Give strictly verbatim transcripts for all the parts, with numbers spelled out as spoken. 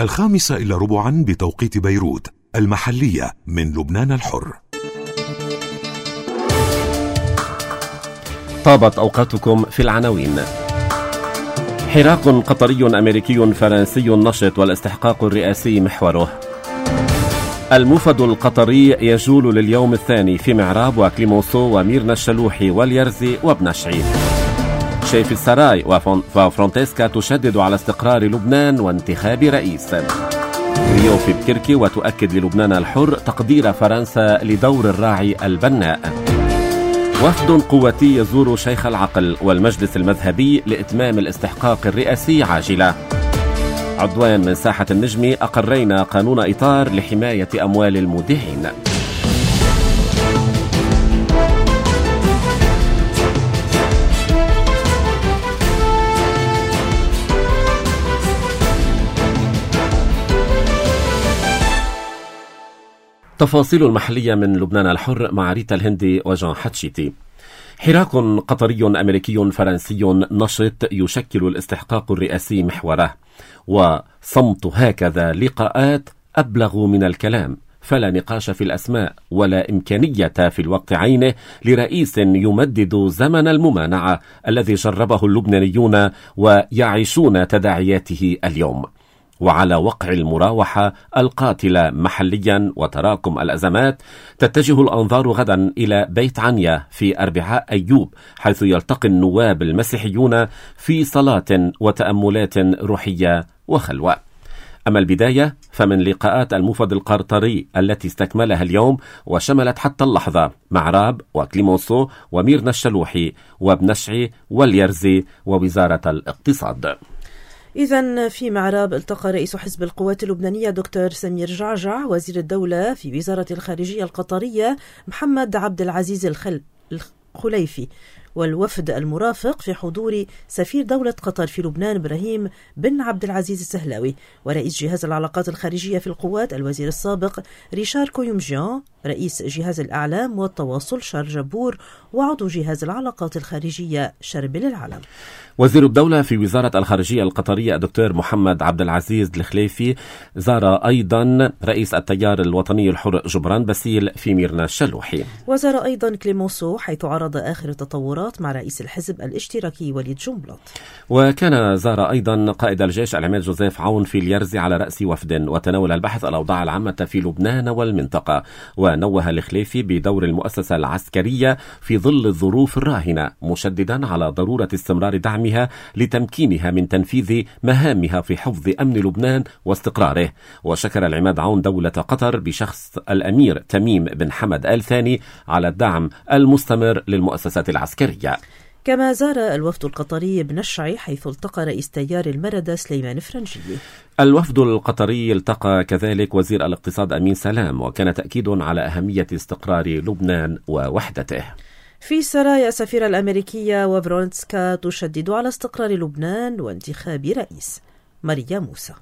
الخامسة إلا ربعا بتوقيت بيروت المحلية من لبنان الحر. طابت أوقاتكم في العناوين. حراك قطري أمريكي فرنسي نشط والاستحقاق الرئاسي محوره. الموفد القطري يجول لليوم الثاني في معراب وكليمونسو وميرنا الشلوحي واليرزي وبنشعي. شيف السراي وفرونتسكا تشدد على استقرار لبنان وانتخاب رئيس. ريو في بكركي وتؤكد للبنان الحر تقدير فرنسا لدور الراعي البناء. وفد قوتي يزور شيخ العقل والمجلس المذهبي لإتمام الاستحقاق الرئاسي عاجلة. عضوان من ساحة النجم أقرينا قانون إطار لحماية أموال المودعين. تفاصيل المحلية من لبنان الحر مع ريتا الهندي وجان حتشيتي. حراك قطري أمريكي فرنسي نشط يشكل الاستحقاق الرئاسي محوره، وصمت هكذا لقاءات أبلغ من الكلام، فلا نقاش في الأسماء ولا إمكانية في الوقت عينه لرئيس يمدد زمن الممانعة الذي جربه اللبنانيون ويعيشون تداعياته اليوم. وعلى وقع المراوحة القاتلة محليا وتراكم الأزمات تتجه الأنظار غدا إلى بيت عنيا في أربعاء أيوب، حيث يلتقي النواب المسيحيون في صلاة وتأملات روحية وخلوة. أما البداية فمن لقاءات الموفد القطري التي استكملها اليوم وشملت حتى اللحظة معراب وكليمونسو وميرنا الشلوحي وبنشعي واليرزي ووزارة الاقتصاد. إذن في معراب التقى رئيس حزب القوات اللبنانية دكتور سمير جعجع وزير الدولة في وزارة الخارجية القطرية محمد عبد العزيز الخل... الخليفي والوفد المرافق في حضور سفير دولة قطر في لبنان إبراهيم بن عبد العزيز السهلاوي، ورئيس جهاز العلاقات الخارجية في القوات الوزير السابق ريشار كويومجيان، رئيس جهاز الإعلام والتواصل شار جبور، وعضو جهاز العلاقات الخارجية شربل العلم. وزير الدولة في وزارة الخارجية القطرية الدكتور محمد عبد العزيز الخليفي زار أيضا رئيس التيار الوطني الحر جبران باسيل في ميرنا الشلوحي. وزار أيضا كليمونسو حيث عرض آخر التطورات مع رئيس الحزب الاشتراكي وليد جنبلاط. وكان زار أيضا قائد الجيش العماد جوزيف عون في اليرزي على رأس وفد، وتناول البحث الأوضاع العامة في لبنان والمنطقة. ونوه الخليفي بدور المؤسسة العسكرية في ظل الظروف الراهنة، مشددا على ضرورة استمرار دعمها لتمكينها من تنفيذ مهامها في حفظ أمن لبنان واستقراره. وشكر العماد عون دولة قطر بشخص الأمير تميم بن حمد آل ثاني على الدعم المستمر للمؤسسات العسكرية. كما زار الوفد القطري بنشعي حيث التقى رئيس تيار المردة سليمان فرنجي. الوفد القطري التقى كذلك وزير الاقتصاد أمين سلام، وكان تأكيد على أهمية استقرار لبنان ووحدته. في سرايا السفيرة الأمريكية وفرونتسكا تشدد على استقرار لبنان وانتخاب رئيس. ماريا موسى.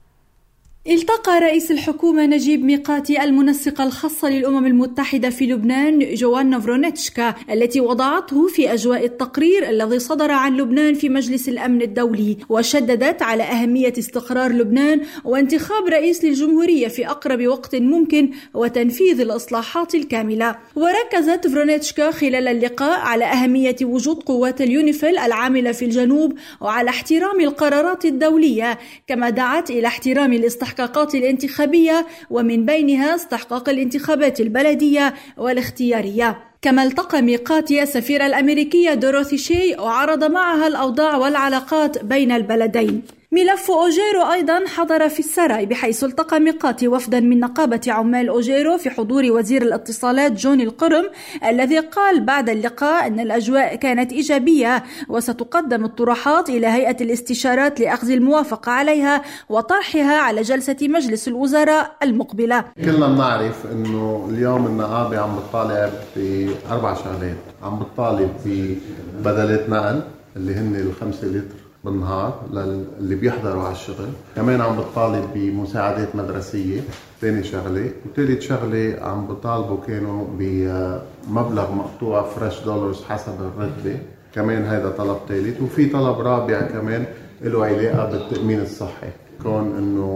التقى رئيس الحكومة نجيب ميقاتي المنسقة الخاصة للأمم المتحدة في لبنان جوانا فرونتشكا التي وضعته في أجواء التقرير الذي صدر عن لبنان في مجلس الأمن الدولي، وشددت على أهمية استقرار لبنان وانتخاب رئيس للجمهورية في أقرب وقت ممكن وتنفيذ الإصلاحات الكاملة. وركزت فرونتشكا خلال اللقاء على أهمية وجود قوات اليونيفيل العاملة في الجنوب وعلى احترام القرارات الدولية، كما دعت إلى احترام الاستحقاقات الاستحقاقات الانتخابية ومن بينها استحقاق الانتخابات البلدية والاختيارية. كما التقى ميقاتي السفيرة الأمريكية دوروثي شي وعرض معها الأوضاع والعلاقات بين البلدين. ملف أوجيرو أيضا حضر في السراي بحيث التقى ميقاتي وفدا من نقابة عمال أوجيرو في حضور وزير الاتصالات جون القرم، الذي قال بعد اللقاء أن الأجواء كانت إيجابية وستقدم الطروحات إلى هيئة الاستشارات لأخذ الموافقة عليها وطرحها على جلسة مجلس الوزراء المقبلة. كلنا بنعرف أنه اليوم النقابة عم بتطالب بأربع شغلات، عم بتطالب ببدلات نقل اللي هن الخمسة لتر بالنهار للي بيحضروا على الشغل، كمان عم بتطالب بمساعدات مدرسية ثاني شغلة، وثالث شغلة عم بطالبوا كانوا بمبلغ مقطوع فريش دولارز حسب الرتبة، كمان هذا طلب ثالث. وفي طلب رابع كمان له علاقة بالتأمين الصحي، كون انه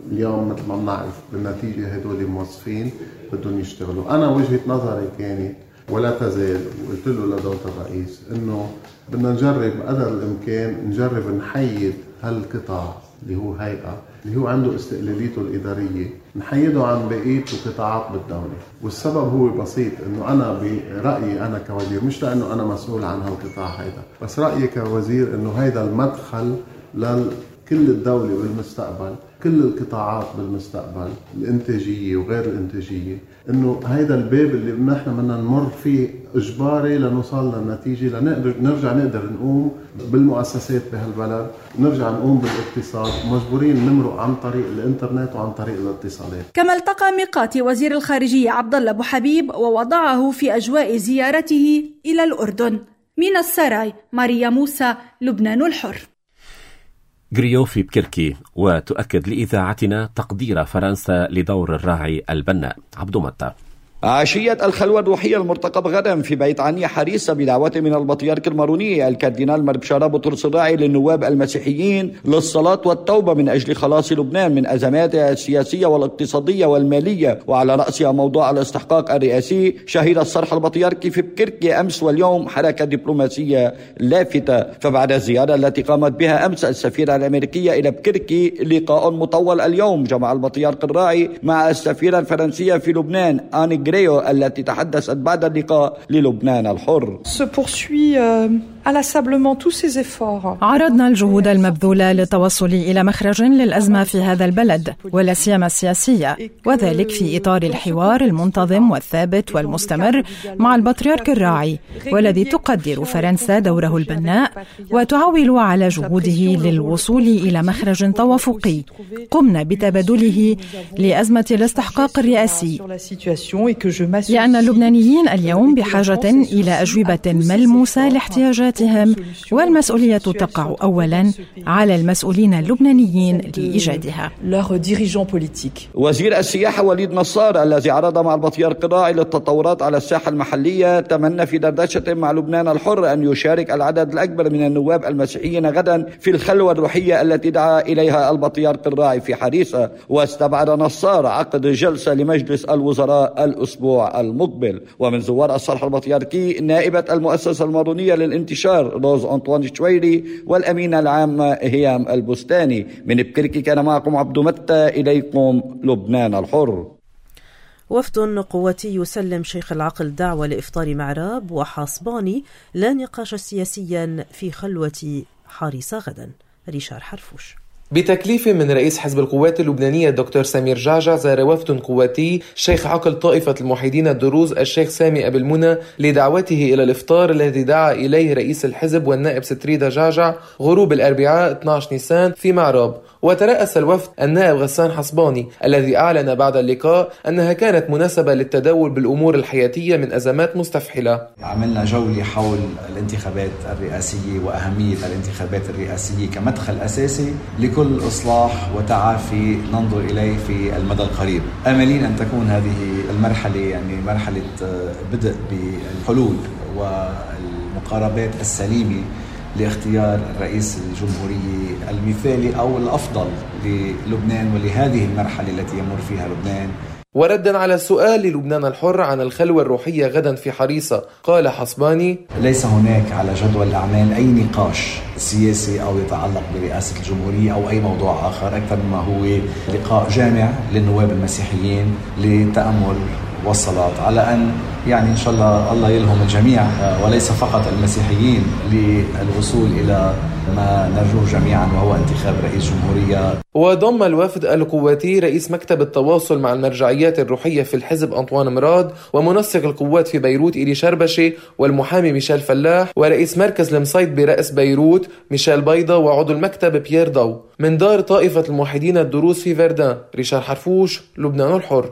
اليوم مثل ما بنعرف بالنتيجة هدول موظفين بدهم يشتغلوا. أنا وجهة نظري كانت ولا تزال، وقلت له لدولة الرئيس إنه بدنا نجرب قدر الإمكان نجرب نحيد هالقطاع اللي هو هيئة اللي هو عنده استقلاليته الإدارية، نحيده عن بقية القطاعات بالدولة. والسبب هو بسيط، إنه أنا برأيي أنا كوزير، مش لأنه أنا مسؤول عن هالقطاع هيدا، بس رأيي كوزير إنه هيدا المدخل لكل الدولة بالمستقبل، كل القطاعات بالمستقبل، الإنتاجية وغير الإنتاجية، إنه هيدا الباب اللي نحن بدنا نمر فيه إجباري لنوصل للنتيجة، لنقدر نرجع نقدر نقوم بالمؤسسات بهالبلد، نرجع نقوم بالاقتصاد، مجبورين نمرق عن طريق الإنترنت وعن طريق الاتصالات. كما التقى ميقاتي وزير الخارجية عبد الله أبو حبيب ووضعه في أجواء زيارته إلى الأردن. من السراي، ماريا موسى، لبنان الحر. غريو في بكركي، وتؤكد لإذاعتنا تقدير فرنسا لدور الراعي البناء. عبدو متى. عشية الخلوة الروحية المرتقب غدا في بيت عنيا حريصة بدعوة من البطريرك الماروني الكاردينال مربشارة بطرس الراعي للنواب المسيحيين للصلاة والتوبة من أجل خلاص لبنان من أزماتها السياسية والاقتصادية والمالية، وعلى رأسها موضوع الاستحقاق الرئاسي. شهد الصرح البطريركي في بكركي أمس واليوم حركة دبلوماسية لافتة، فبعد الزيارة التي قامت بها أمس السفيرة الأمريكية إلى بكركي، لقاء مطول اليوم جمع البطريرك الراعي مع السفيرة الفرنسية في لبنان آني غريو التي تحدثت بعد اللقاء للبنان الحر. عرضنا الجهود المبذولة للتوصل إلى مخرج للأزمة في هذا البلد ولا سيما السياسية، وذلك في إطار الحوار المنتظم والثابت والمستمر مع البطريرك الراعي، والذي تقدر فرنسا دوره البناء وتعول على جهوده للوصول إلى مخرج توافقي قمنا بتبادله لأزمة الاستحقاق الرئاسي، لأن اللبنانيين اليوم بحاجة إلى أجوبة ملموسة لاحتياجاتهم، والمسؤولية تقع أولا على المسؤولين اللبنانيين لإيجادها. وزير السياحة وليد نصار الذي عرض مع البطريرك الراعي للتطورات على الساحة المحلية تمنى في دردشة مع لبنان الحر أن يشارك العدد الأكبر من النواب المسيحيين غدا في الخلوة الروحية التي دعا إليها البطريرك الراعي في حريصة، واستبعد نصار عقد جلسة لمجلس الوزراء الأسبوع المقبل. ومن زوار الصرح البطريركي نائبة المؤسسة المارونية للانتشار روز أنطوان شويري والأمينة العامة هيام البستاني. من بكركي كان معكم عبدو متى، إليكم لبنان الحر. وفد قواتي يسلم شيخ العقل دعوة لإفطار معراب وحاصباني لا نقاش سياسيا في خلوة حارسة غدا. ريشار حرفوش. بتكليف من رئيس حزب القوات اللبنانية الدكتور سمير جعجع، زار وفد قواتي شيخ عقل طائفة الموحدين الدروز الشيخ سامي أبي المنى لدعوته إلى الإفطار الذي دعا إليه رئيس الحزب والنائب ستريدة جعجع غروب الأربعاء اثني عشر نيسان في معراب. وترأس الوفد النائب غسان حصباني الذي أعلن بعد اللقاء أنها كانت مناسبة للتداول بالأمور الحياتية من أزمات مستفحلة. عملنا جولة حول الانتخابات الرئاسية وأهمية الانتخابات الرئاسية كمدخل أساسي لكل إصلاح وتعافي ننظر إليه في المدى القريب. آملين أن تكون هذه المرحلة يعني مرحلة بدء بالحلول والمقاربات السليمة لاختيار رئيس الجمهورية المثالي أو الأفضل للبنان ولهذه المرحلة التي يمر فيها لبنان. وردا على سؤال للبنان الحر عن الخلوة الروحية غدا في حريصة، قال حصباني: ليس هناك على جدول الأعمال أي نقاش سياسي أو يتعلق برئاسة الجمهورية أو أي موضوع آخر، أكثر مما هو لقاء جامع للنواب المسيحيين للتأمل والصلاة على أن يعني إن شاء الله الله يلهم الجميع وليس فقط المسيحيين للوصول إلى ما نرجوه جميعا وهو انتخاب رئيس جمهورية. وضم الوفد القواتي رئيس مكتب التواصل مع المرجعيات الروحية في الحزب أنطوان مراد، ومنسق القوات في بيروت إلي شربشي، والمحامي ميشيل فلاح، ورئيس مركز المصيد برأس بيروت ميشيل بيضة، وعضو المكتب بيير ضو. من دار طائفة الموحدين الدروز في فردان، ريشار حرفوش، لبنان الحر.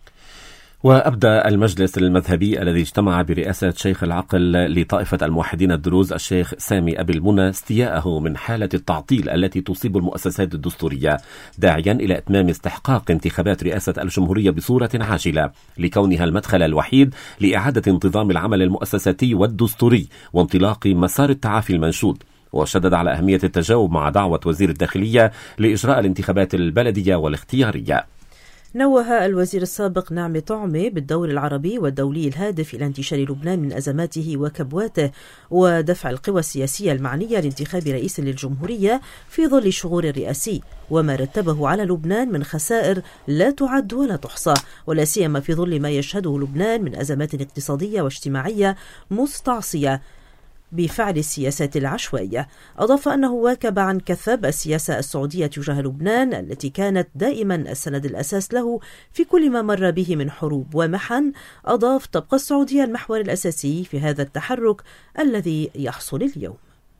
وأبدى المجلس المذهبي الذي اجتمع برئاسة شيخ العقل لطائفة الموحدين الدروز الشيخ سامي أبي المنى استياءه من حالة التعطيل التي تصيب المؤسسات الدستورية، داعيا إلى إتمام استحقاق انتخابات رئاسة الجمهورية بصورة عاجلة لكونها المدخل الوحيد لإعادة انتظام العمل المؤسساتي والدستوري وانطلاق مسار التعافي المنشود. وشدد على أهمية التجاوب مع دعوة وزير الداخلية لإجراء الانتخابات البلدية والاختيارية. نوه الوزير السابق نعمة طعمة بالدور العربي والدولي الهادف إلى انتشال لبنان من أزماته وكبواته ودفع القوى السياسية المعنية لانتخاب رئيس للجمهورية في ظل الشغور الرئاسي وما رتبه على لبنان من خسائر لا تعد ولا تحصى، ولا سيما في ظل ما يشهده لبنان من أزمات اقتصادية واجتماعية مستعصية بفعل السياسات العشوائية. أضاف أنه واكب عن كثب السياسة السعودية تجاه لبنان التي كانت دائما السند الأساس له في كل ما مر به من حروب ومحن. أضاف تبقى السعودية المحور الأساسي في هذا التحرك الذي يحصل اليوم.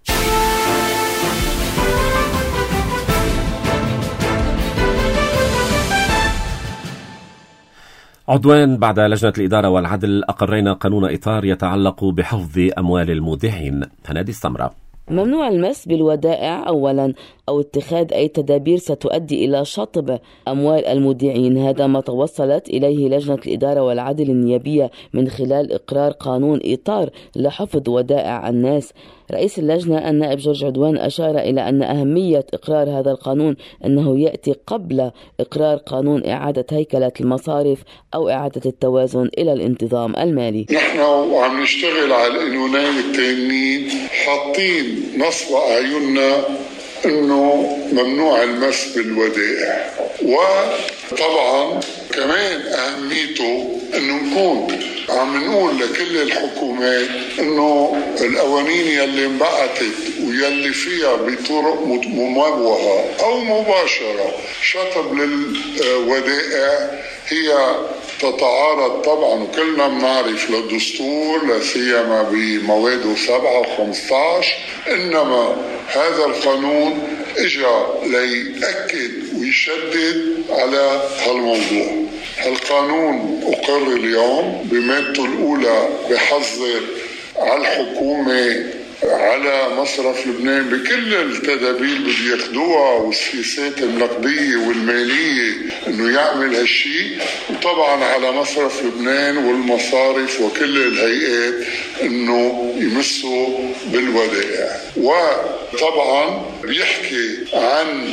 عضوان بعد لجنة الإدارة والعدل أقرينا قانون إطار يتعلق بحفظ أموال المودعين. هنادي السمرة. ممنوع المس بالودائع أولا أو اتخاذ أي تدابير ستؤدي إلى شطب أموال المودعين. هذا ما توصلت إليه لجنة الإدارة والعدل النيابية من خلال إقرار قانون إطار لحفظ ودائع الناس. رئيس اللجنة النائب جورج عدوان أشار إلى أن أهمية إقرار هذا القانون أنه يأتي قبل إقرار قانون إعادة هيكلة المصارف أو إعادة التوازن إلى الانتظام المالي. نحن وعم نشتغل على القانونين التانيين حاطين نصب أعيننا أنه ممنوع المس بالودائع، وطبعا كمان أهميته أنه نكون عم نقول لكل الحكومات أنه القوانين يلي انبعثت ويلي فيها بطرق مموهة أو مباشرة شطب للودائع هي تتعارض طبعا وكلنا بنعرف للدستور لا سيما بمواده سبعة وخمسة عشر. إنما هذا القانون اجى ليأكد ويشدد على هالموضوع. القانون أقر اليوم بمادته الأولى بحظر على الحكومة على مصرف لبنان بكل التدابير اللي بياخدوها والسياسات النقدية والمالية انه يعمل هالشيء، وطبعا على مصرف لبنان والمصارف وكل الهيئات انه يمسوا بالودائع. وطبعا بيحكي عن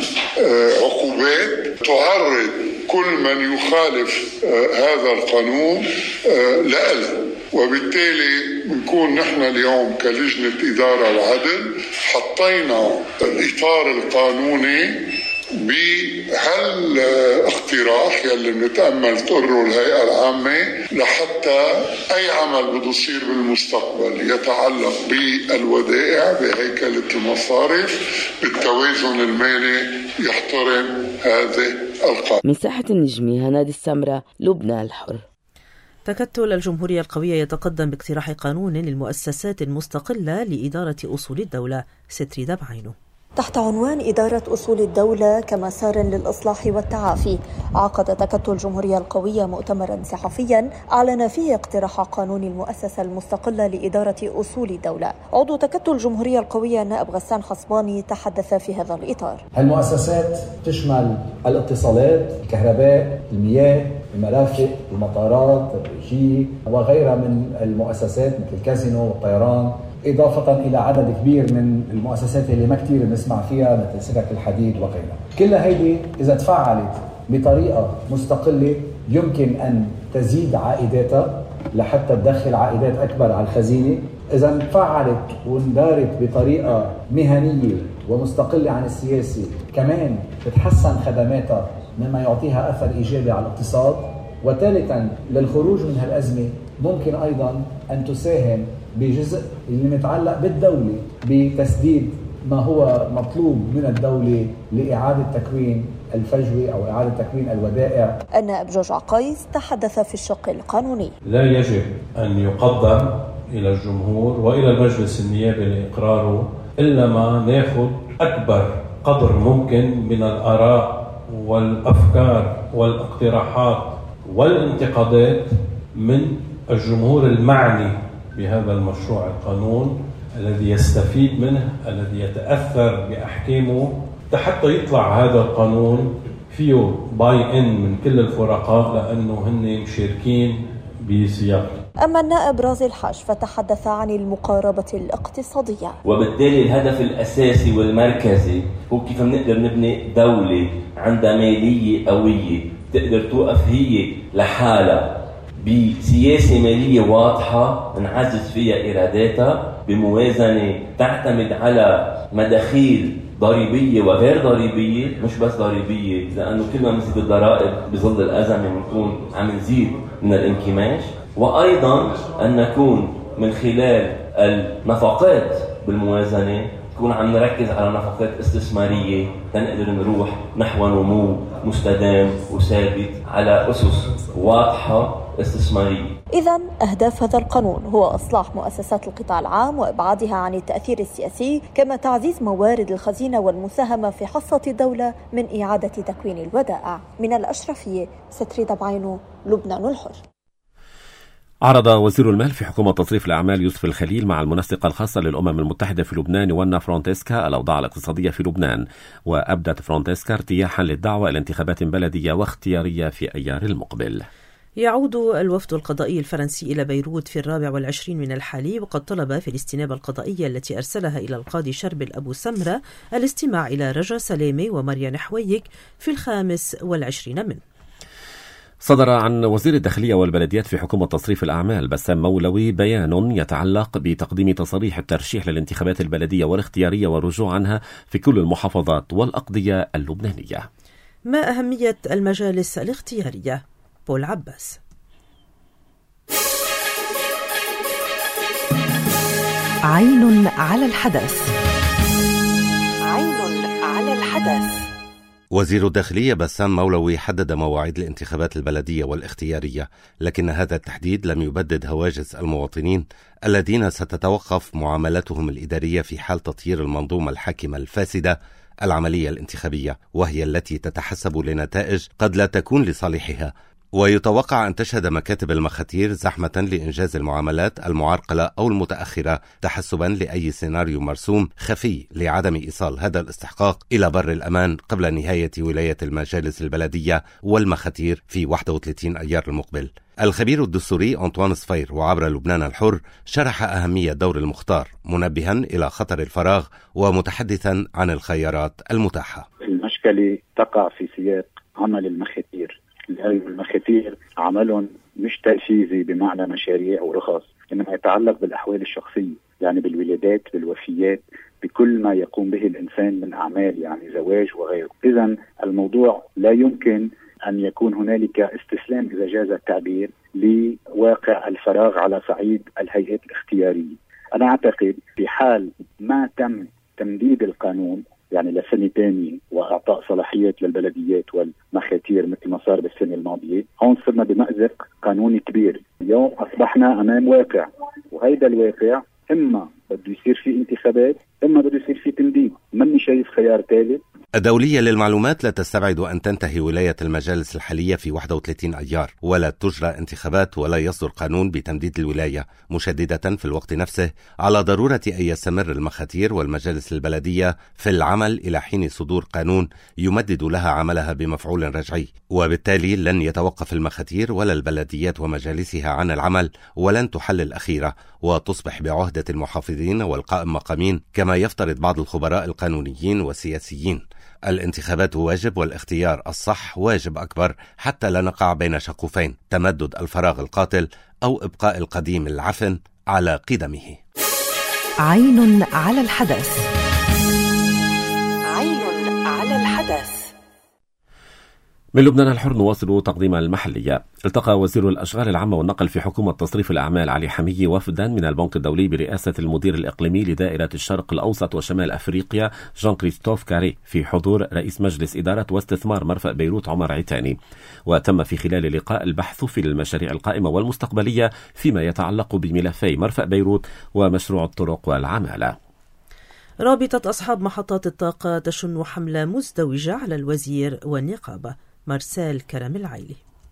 عقوبات تعرض كل من يخالف هذا القانون لأله، وبالتالي بنكون نحن اليوم كلجنة إدارة وعدل حطينا الإطار القانوني بهالاقتراح يلي بنتأمل تقره الهيئة العامة لحتى أي عمل بده يصير بالمستقبل يتعلق بالودائع بهيكلة المصارف بالتوازن المالي يحترم هذه القانون. من ساحة النجمي هنادي السمرة، لبنان الحر. تكتل الجمهورية القوية يتقدم باقتراح قانون للمؤسسات المستقلة لإدارة أصول الدولة. ستريدة بعينه. تحت عنوان إدارة أصول الدولة كمسار للإصلاح والتعافي، عقد تكتل الجمهورية القوية مؤتمرا صحفيا أعلن فيه اقتراح قانون المؤسسة المستقلة لإدارة أصول الدولة. عضو تكتل الجمهورية القوية النائب غسان خصباني تحدث في هذا الإطار. المؤسسات تشمل الاتصالات، الكهرباء، المياه، المرافق، المطارات، الرجي وغيرها من المؤسسات مثل الكازينو والطيران، إضافة إلى عدد كبير من المؤسسات اللي ما كتير بنسمع فيها مثل سكك الحديد وغيرها. كل هيدي إذا تفعلت بطريقة مستقلة يمكن أن تزيد عائداتها لحتى تدخل عائدات أكبر على الخزينة. إذا تفعلت واندارت بطريقة مهنية ومستقلة عن السياسة كمان بتحسن خدماتها مما يعطيها أثر إيجابي على الاقتصاد. وثالثا للخروج من هالأزمة ممكن أيضا أن تساهم بجزء اللي متعلق بالدولة بتسديد ما هو مطلوب من الدولة لإعادة تكوين الفجوة أو إعادة تكوين الودائع. النائب جورج عقايز تحدث في الشق القانوني. لا يجب أن يقدم إلى الجمهور وإلى المجلس النيابي لإقراره إلا ما ناخد أكبر قدر ممكن من الآراء والأفكار والاقتراحات والانتقادات من الجمهور المعني بهذا المشروع القانون الذي يستفيد منه، الذي يتأثر بأحكامه، حتى يطلع هذا القانون فيه باي إن من كل الفرقاء لأنه هن مشاركين بسياقه. أما النائب رازي الحاج فتحدث عن المقاربة الاقتصادية. وبالتالي الهدف الأساسي والمركزي هو كيف نقدر نبني دولة عندها مالية قوية تقدر توقف هي لحالها بسياسة مالية واضحة نعزز فيها إيراداتها بموازنة تعتمد على مداخيل ضريبية وغير ضريبية، مش بس ضريبية، لأنه كل ما نزيد الضرائب بظل الأزمة بنكون عم نزيد من الانكماش، وأيضا أن نكون من خلال النفقات بالموازنة نكون عم نركز على نفقات استثمارية تنقدر نروح نحو نمو مستدام وثابت على أسس واضحة استثمارية. إذن أهداف هذا القانون هو إصلاح مؤسسات القطاع العام وإبعادها عن التأثير السياسي، كما تعزيز موارد الخزينة والمساهمة في حصة الدولة من إعادة تكوين الودائع. من الأشرفية ستريد بعينه، لبنان الحر. عرض وزير المال في حكومة تصريف الأعمال يوسف الخليل مع المنسقة الخاصة للأمم المتحدة في لبنان وانا فرونتسكا الأوضاع الاقتصادية في لبنان، وأبدت فرونتسكا ارتياحا للدعوة إلى انتخابات بلدية واختيارية في أيار المقبل. يعود الوفد القضائي الفرنسي إلى بيروت في الرابع والعشرين من الحالي، وقد طلب في الاستنابة القضائية التي أرسلها إلى القاضي شربل أبو سمرة الاستماع إلى رجا سلامي ومريان حويك في الخامس والعشرين منه. صدر عن وزير الداخلية والبلديات في حكومة تصريف الأعمال بسام مولوي بيان يتعلق بتقديم تصاريح الترشيح للانتخابات البلدية والاختيارية والرجوع عنها في كل المحافظات والأقضية اللبنانية. ما أهمية المجالس الاختيارية؟ بول عباس. عين على الحدث. عين على الحدث. وزير الداخلية بسام مولوي حدد مواعيد الانتخابات البلدية والاختيارية، لكن هذا التحديد لم يبدد هواجس المواطنين الذين ستتوقف معاملتهم الإدارية في حال تطيير المنظومة الحاكمة الفاسدة العملية الانتخابية، وهي التي تتحسب لنتائج قد لا تكون لصالحها. ويتوقع أن تشهد مكاتب المخاتير زحمة لإنجاز المعاملات المعرقلة أو المتأخرة تحسبا لأي سيناريو مرسوم خفي لعدم إيصال هذا الاستحقاق إلى بر الأمان قبل نهاية ولاية المجالس البلدية والمخاتير في واحد وثلاثين أيار المقبل. الخبير الدستوري أنطوان صفير وعبر لبنان الحر شرح أهمية دور المختار، منبها إلى خطر الفراغ ومتحدثا عن الخيارات المتاحة. المشكلة تقع في سياق عمل المخاتير. المخاتير عملهم مش تنفيذي بمعنى مشاريع ورخص، إنما يتعلق بالأحوال الشخصية، يعني بالولادات، بالوفيات، بكل ما يقوم به الإنسان من أعمال، يعني زواج وغيره. إذن الموضوع لا يمكن أن يكون هنالك استسلام إذا جاز التعبير لواقع الفراغ على صعيد الهيئات الاختيارية. أنا أعتقد في حال ما تم تمديد القانون يعني لسنة ثانية وإعطاء صلاحيات للبلديات والمخاتير مثل ما صار بالسنة الماضية، هون صرنا بمأزق قانوني كبير. اليوم أصبحنا أمام واقع، وهيدا الواقع إما بده يصير فيه انتخابات إما بده يصير فيه تمديد، مني شايف خيار ثالث. الدولية للمعلومات لا تستبعد أن تنتهي ولاية المجالس الحالية في واحد وثلاثين أيار، ولا تجرى انتخابات ولا يصدر قانون بتمديد الولاية، مشددة في الوقت نفسه على ضرورة أن يستمر المخاتير والمجالس البلدية في العمل إلى حين صدور قانون يمدد لها عملها بمفعول رجعي، وبالتالي لن يتوقف المخاتير ولا البلديات ومجالسها عن العمل، ولن تحل الأخيرة وتصبح بعهدة المحافظين والقائم مقامين كما يفترض بعض الخبراء القانونيين والسياسيين. الانتخابات واجب والاختيار الصح واجب أكبر، حتى لا نقع بين شقوفين: تمدد الفراغ القاتل أو إبقاء القديم العفن على قدمه. عين على الحدث. عين على الحدث. من لبنان الحر نواصل تقديم المحلية. التقى وزير الأشغال العامة والنقل في حكومة تصريف الأعمال علي حمية وفدا من البنك الدولي برئاسة المدير الإقليمي لدائرة الشرق الأوسط وشمال أفريقيا جان كريستوف كاري في حضور رئيس مجلس إدارة واستثمار مرفأ بيروت عمر عيتاني. وتم في خلال اللقاء البحث في المشاريع القائمة والمستقبلية فيما يتعلق بملفي مرفأ بيروت ومشروع الطرق والعمالة. رابطة أصحاب محطات الطاقة تشن حملة مزدوجة على الوزير والنقابة. مرسال كرم العيلي.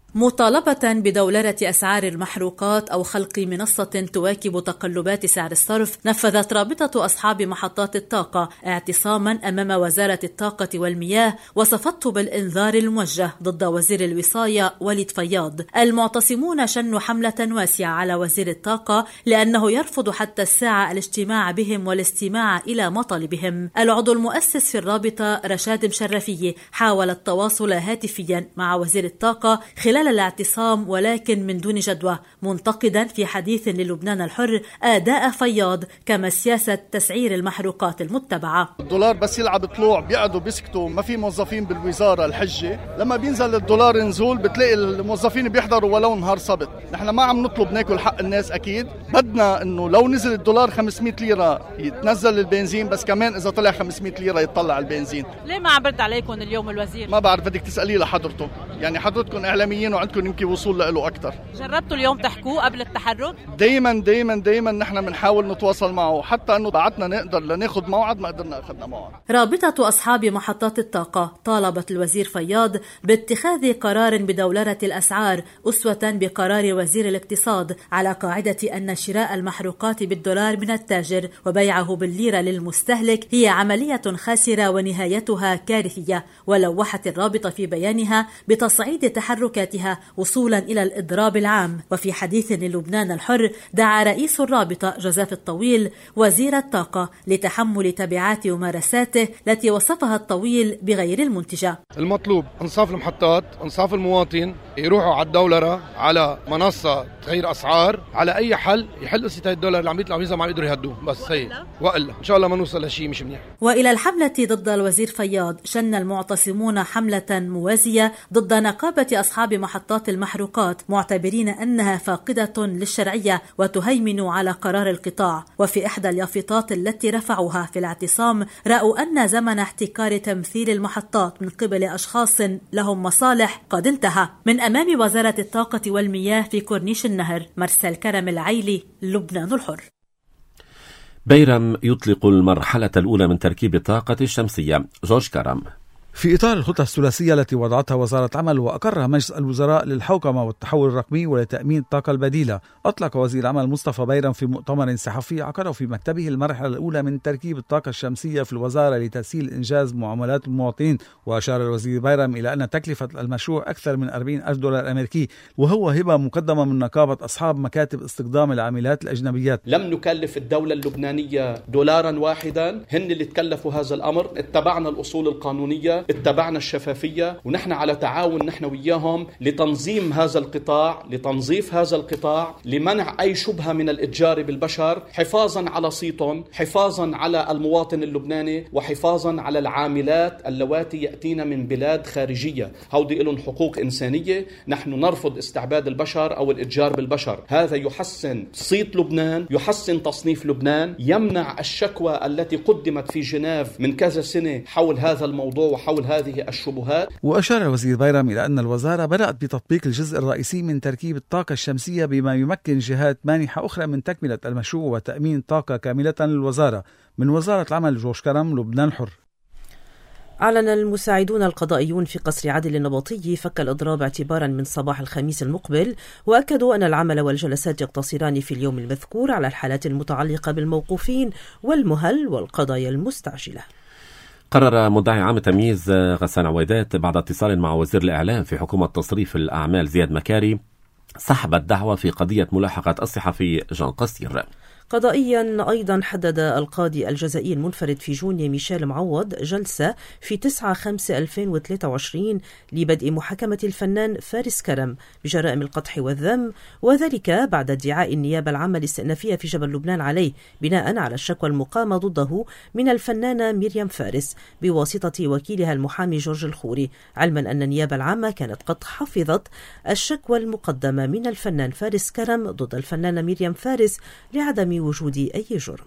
مطالبة بدولرة أسعار المحروقات أو خلق منصة تواكب تقلبات سعر الصرف، نفذت رابطة أصحاب محطات الطاقة اعتصاما أمام وزارة الطاقة والمياه وصفته بالإنذار الموجه ضد وزير الوصاية وليد فياض. المعتصمون شنوا حملة واسعة على وزير الطاقة لأنه يرفض حتى الساعة الاجتماع بهم والاستماع إلى مطالبهم. العضو المؤسس في الرابطة رشاد مشرفية حاول التواصل هاتفيا مع وزير الطاقة خلال الاعتصام ولكن من دون جدوى، منتقدا في حديث للبنان الحر أداء فياض كما سياسة تسعير المحروقات المتبعة. الدولار بس يلعب طلوع بيقعدوا بيسكتوا، ما في موظفين بالوزارة الحجة، لما بينزل الدولار نزول بتلاقي الموظفين بيحضروا ولو نهار سبت. نحن ما عم نطلب ناكل حق الناس، أكيد بدنا إنه لو نزل الدولار خمسمية ليرة يتنزل البنزين، بس كمان إذا طلع خمسمية ليرة يطلع البنزين. ليه ما عبرت عليكم اليوم الوزير؟ ما بعرف، بدك تسأليه لحضرته، يعني حضرتكم إعلاميين وعندكم يمكن وصول له أكتر. جربتوا اليوم تحكوه قبل التحرك؟ دايما دايما دايما نحن بنحاول نتواصل معه، حتى انه بعتنا نقدر لناخذ موعد ما قدرنا اخذنا موعد. رابطة أصحاب محطات الطاقة طالبت الوزير فياض باتخاذ قرار بدولرة الأسعار أسوة بقرار وزير الاقتصاد، على قاعدة أن شراء المحروقات بالدولار من التاجر وبيعه بالليرة للمستهلك هي عملية خاسرة ونهايتها كارثية. ولوحت الرابطة في بيانها بتصعيد تحركاتها وصولا إلى الإضراب العام. وفي حديث للبنان الحر دعا رئيس الرابطة جوزيف الطويل وزير الطاقة لتحمل تبعات ممارساته التي وصفها الطويل بغير المنتجة. المطلوب انصاف المحطات، انصاف المواطن، يروحوا على الدولرة، على منصة تغير أسعار، على أي حل يحل قصة الدولار اللي عم بيطلع فيها ما يقدروا يهدوه، بس هي وإلا إن شاء الله ما نوصل لشيء مش منيح. وإلى الحملة ضد الوزير فياض شن المعتصمون حملة موازية ضد نقابة أصحاب محطات المحروقات، معتبرين أنها فاقدة للشرعية وتهيمن على قرار القطاع. وفي إحدى اليافطات التي رفعوها في الاعتصام رأوا أن زمن احتكار تمثيل المحطات من قبل أشخاص لهم مصالح قد انتهى. من أمام وزارة الطاقة والمياه في كورنيش النهر، مرسل كرم العيلي، لبنان الحر. بيرم يطلق المرحلة الأولى من تركيب الطاقة الشمسية. جورج كرم. في إطار الخطة الثلاثية التي وضعتها وزارة عمل وأقرها مجلس الوزراء للحوكمة والتحول الرقمي ولتأمين الطاقة البديلة، أطلق وزير العمل مصطفى بيرم في مؤتمر صحفي عقده في مكتبه المرحلة الأولى من تركيب الطاقة الشمسية في الوزارة لتسهيل إنجاز معاملات المواطنين. وأشار الوزير بيرم إلى أن تكلفة المشروع أكثر من أربعين ألف دولار أمريكي، وهو هبة مقدمة من نقابة أصحاب مكاتب استخدام العاملات الأجنبيات. لم نكلف الدولة اللبنانية دولارا واحدا، هن اللي تكلفوا هذا الأمر. اتبعنا الأصول القانونية، اتبعنا الشفافية، ونحن على تعاون نحن وياهم لتنظيم هذا القطاع، لتنظيف هذا القطاع، لمنع أي شبهة من الإتجار بالبشر، حفاظا على صيتهم، حفاظا على المواطن اللبناني، وحفاظا على العاملات اللواتي يأتين من بلاد خارجية. هودي لهم حقوق إنسانية، نحن نرفض استعباد البشر أو الإتجار بالبشر. هذا يحسن صيت لبنان، يحسن تصنيف لبنان، يمنع الشكوى التي قدمت في جنيف من كذا سنة حول هذا الموضوع وحول هذه الشبهات. وأشار الوزير بيرم إلى أن الوزارة بدأت بتطبيق الجزء الرئيسي من تركيب الطاقة الشمسية بما يمكن جهات مانحة أخرى من تكملة المشروع وتأمين طاقة كاملة للوزارة. من وزارة العمل، جورج كرم، لبنان الحر. أعلن المساعدون القضائيون في قصر عادل النبطي فك الإضراب اعتبارا من صباح الخميس المقبل، وأكدوا أن العمل والجلسات يقتصران في اليوم المذكور على الحالات المتعلقة بالموقوفين والمهل والقضايا المستعجلة. قرر مدعي عام تمييز غسان عويدات بعد اتصال مع وزير الإعلام في حكومة تصريف الأعمال زياد مكاري سحب الدعوة في قضية ملاحقة الصحفي جان قصير. قضائيا أيضا حدد القاضي الجزائي المنفرد في جونيا ميشيل معوض جلسة في تسعة خمسة ألفين وثلاثة وعشرين لبدء محاكمة الفنان فارس كرم بجرائم القدح والذم، وذلك بعد ادعاء النيابة العامة الاستئنافية في جبل لبنان عليه بناء على الشكوى المقامة ضده من الفنانة مريم فارس بواسطة وكيلها المحامي جورج الخوري، علما أن النيابة العامة كانت قد حفظت الشكوى المقدمة من الفنان فارس كرم ضد الفنانة مريم فارس لعدم وجود أي جرم.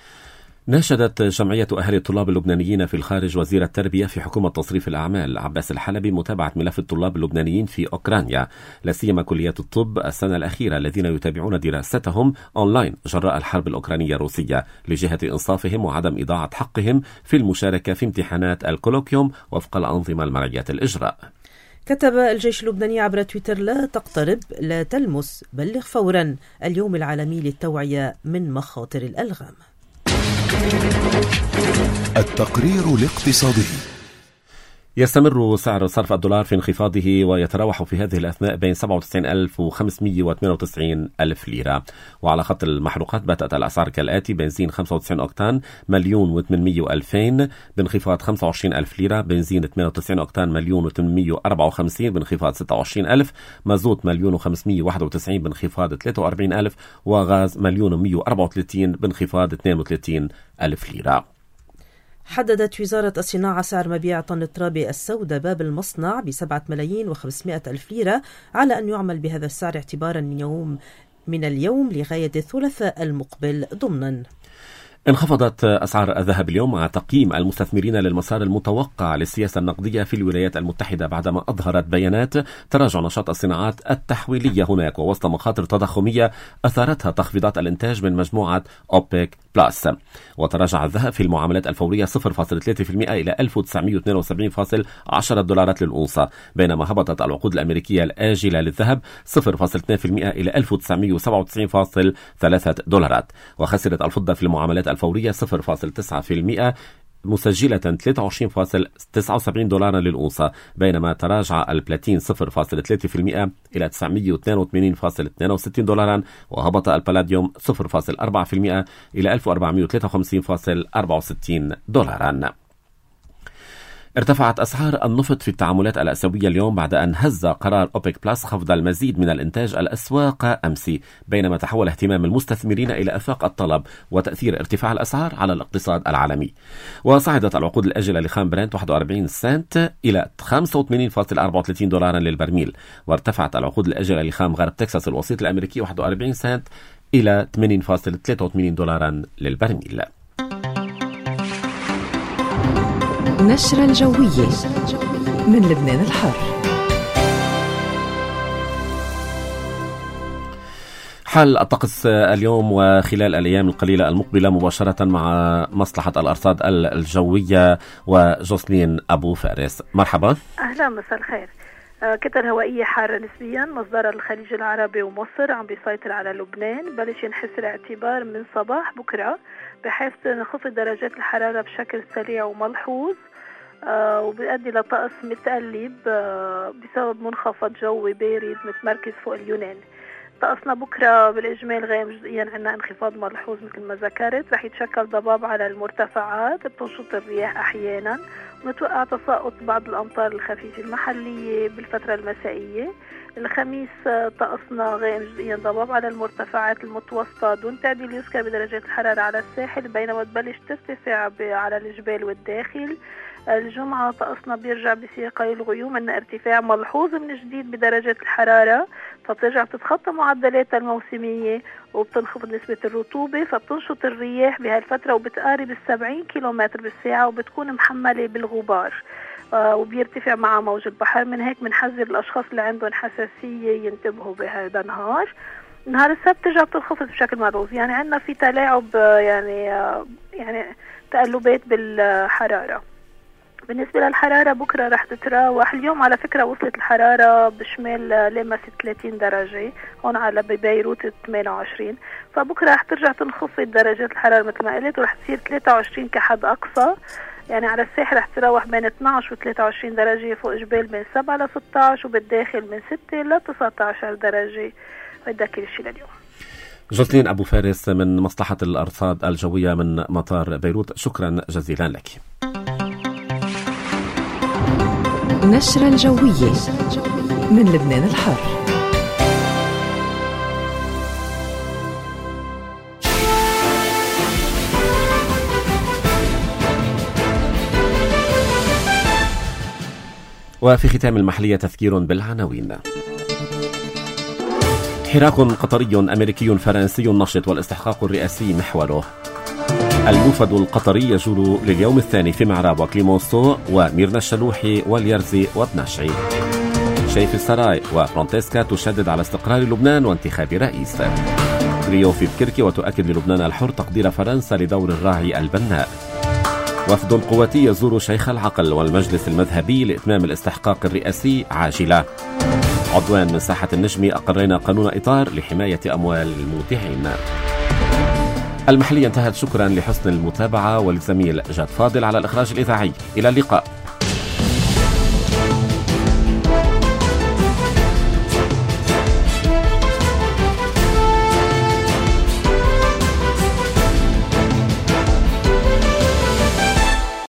ناشدت جمعية أهالي الطلاب اللبنانيين في الخارج وزير التربية في حكومة تصريف الأعمال عباس الحلبي متابعة ملف الطلاب اللبنانيين في أوكرانيا، لا سيما كليات الطب السنة الأخيرة الذين يتابعون دراستهم أونلاين جراء الحرب الأوكرانية الروسية، لجهة إنصافهم وعدم إضاعة حقهم في المشاركة في امتحانات الكولوكيوم وفق الأنظمة المرعية الإجراء. كتب الجيش اللبناني عبر تويتر: لا تقترب، لا تلمس، بلغ فورا. اليوم العالمي للتوعية من مخاطر الألغام. التقرير الاقتصادي. يستمر سعر صرف الدولار في انخفاضه ويتراوح في هذه الأثناء بين سبعة وتسعين ألف وخمسمئة وثمانية وتسعين ألف ليرة. وعلى خط المحروقات باتت الأسعار كالآتي: بنزين خمسة وتسعين أوكتان مليون وثمانمئة وألفين بانخفاض خمسة وعشرين ألف ليرة. بنزين ثمانية وتسعين أوكتان مليون وثمانمئة وأربعة وخمسين بانخفاض ستة وعشرين ألف. مازوت مليون وخمسمئة وواحد وتسعين بانخفاض ثلاثة وأربعين ألف. وغاز مليون ومئة وأربعة وثلاثين بانخفاض اثنين وثلاثين ألف ليرة. حددت وزارة الصناعة سعر مبيع طن التراب السوداء باب المصنع بسبعة ملايين وخمسمائة ألف ليرة، على أن يعمل بهذا السعر اعتبارا من يوم من اليوم لغاية الثلاثاء المقبل ضمنا. انخفضت أسعار الذهب اليوم مع تقييم المستثمرين للمسار المتوقع للسياسة النقدية في الولايات المتحدة بعدما أظهرت بيانات تراجع نشاط الصناعات التحويلية هناك، ووسط مخاطر تضخمية أثارتها تخفيضات الإنتاج من مجموعة أوبك بلاس. وتراجع الذهب في المعاملات الفورية صفر فاصلة ثلاثة بالمئة إلى ألف وتسعمئة واثنين وسبعين فاصلة عشرة دولارات للأونصة، بينما هبطت العقود الأمريكية الآجلة للذهب صفر فاصلة اثنين بالمئة إلى ألف وتسعمئة وسبعة وتسعين فاصلة ثلاثة دولارات. وخسرت الفضة في المعاملات الفورية صفر فاصلة تسعة بالمئة مسجلة ثلاثة وعشرين فاصلة تسعة وسبعين دولارا للأونصة، بينما تراجع البلاتين صفر فاصلة ثلاثة بالمئة إلى تسعمئة واثنين وثمانين فاصلة اثنين وستين دولارا. وهبط البلاديوم صفر فاصلة أربعة بالمئة إلى ألف وأربعمئة وثلاثة وخمسين فاصلة أربعة وستين دولارا. ارتفعت أسعار النفط في التعاملات الآسيوية اليوم بعد أن هز قرار أوبك بلاس خفض المزيد من الإنتاج الأسواق أمس، بينما تحول اهتمام المستثمرين إلى آفاق الطلب وتأثير ارتفاع الأسعار على الاقتصاد العالمي. وصعدت العقود الآجلة لخام برنت واحد وأربعين سنت إلى خمسة وثمانين فاصلة أربعة وثلاثين دولارا للبرميل، وارتفعت العقود الآجلة لخام غرب تكساس الوسيط الأمريكي واحد وأربعين سنت إلى ثمانين فاصلة ثلاثة وثمانين دولارا للبرميل. نشرة الجوية من لبنان الحر. حال الطقس اليوم وخلال الأيام القليلة المقبلة مباشرة مع مصلحة الأرصاد الجوية وجوسلين أبو فارس. مرحبا. أهلا، مساء الخير. كتل هوائية حارة نسبيا مصدرها الخليج العربي ومصر عم بيسيطر على لبنان، بلش ينحس الاعتبار من صباح بكرة بحيث تنخفض درجات الحرارة بشكل سريع وملحوظ، آه وبيؤدي لطقس متقلب آه بسبب منخفض جوي بارد متمركز فوق اليونان. طقسنا بكرة بالإجمال غيم جزئيا عنا انخفاض ملحوظ مثل ما ذكرت، رح يتشكل ضباب على المرتفعات بتنشط الرياح أحيانا، ونتوقع تساقط بعض الأمطار الخفيفة المحلية بالفترة المسائية. الخميس طقسنا غيم جزئيا ضباب على المرتفعات المتوسطة دون تعديل يذكر بدرجات الحرارة على الساحل، بينما تبلش ترتفع على الجبال والداخل. الجمعة طقسنا بيرجع بسياقي الغيوم أن ارتفاع ملحوظ من جديد بدرجات الحرارة، فبترجع بتتخطى معدلاتها الموسمية وبتنخفض نسبة الرطوبة، فبتنشط الرياح بهالفترة وبتقارب السبعين كيلومتر بالساعة وبتكون محملة بالغبار، آه وبيرتفع مع موج البحر. من هيك بنحذر الأشخاص اللي عندهم حساسية ينتبهوا بهذا النهار. نهار السبت ترجع بتنخفض بشكل ملحوظ، يعني عندنا في تلاعب يعني آه يعني تقلبات بالحرارة. بالنسبة للحرارة بكرة رح تتراوح، اليوم على فكرة وصلت الحرارة بشمال لمس ثلاثين درجة، هون على ببيروت ثمانية وعشرين، فبكرة رح ترجع تنخفض درجات الحرارة مثل ما قلت ورح تصير ثلاثة وعشرين كحد أقصى. يعني على الساحل رح تتراوح بين اثنعش و ثلاثة وعشرين درجة، فوق جبال من سبعة ل ستة عشر وبالداخل من ستة ل تسعة عشر درجة. وهذا كل شيء لليوم. جوسلين أبو فارس من مصلحة الأرصاد الجوية من مطار بيروت، شكرا جزيلا لك. نشرة الجوية من لبنان الحر. وفي ختام المحلية تذكير بالعناوين. حراك قطري أمريكي فرنسي نشط والاستحقاق الرئاسي محوره. الوفد القطري يجول لليوم الثاني في معراب وكليمونسو وميرنا الشلوحي واليرزي وبناشعي. شايف السراي وفرانتسكا تشدد على استقرار لبنان وانتخاب رئيس. ريو في بكركي وتؤكد للبنان الحر تقدير فرنسا لدور الراعي البناء. وفد قواتي يزور شيخ العقل والمجلس المذهبي لإتمام الاستحقاق الرئاسي عاجلة. عضوان من ساحة النجم أقرينا قانون إطار لحماية أموال المودعين. المحلية انتهت. شكرا لحسن المتابعة والزميل جاد فاضل على الإخراج الإذاعي. إلى اللقاء.